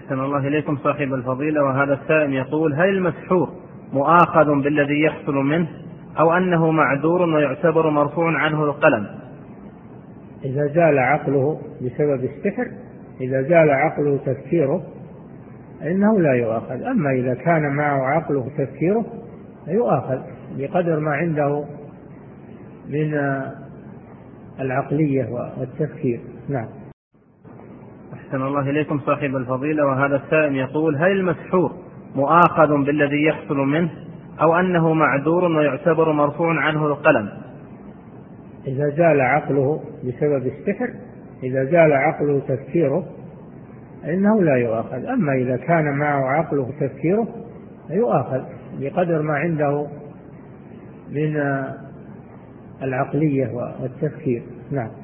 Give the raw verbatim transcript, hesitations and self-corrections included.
أحسن الله إليكم صاحب الفضيلة. وهذا السائل يقول: هل المسحور مؤاخذ بالذي يحصل منه أو أنه معذور ويعتبر مرفوع عنه القلم؟ إذا زال عقله بسبب السحر، إذا زال عقله تفكيره إنه لا يؤاخذ. أما إذا كان معه عقله تفكيره يؤاخذ بقدر ما عنده من العقلية والتفكير. نعم. أحسن الله إليكم صاحب الفضيلة. وهذا السائل يقول: هل المسحور مؤاخذ بالذي يحصل منه أو أنه معذور ويعتبر مرفوع عنه القلم؟ إذا زال عقله بسبب السحر، إذا زال عقله تفكيره إنه لا يؤاخذ. أما إذا كان معه عقله تفكيره يؤاخذ بقدر ما عنده من العقلية والتفكير. نعم.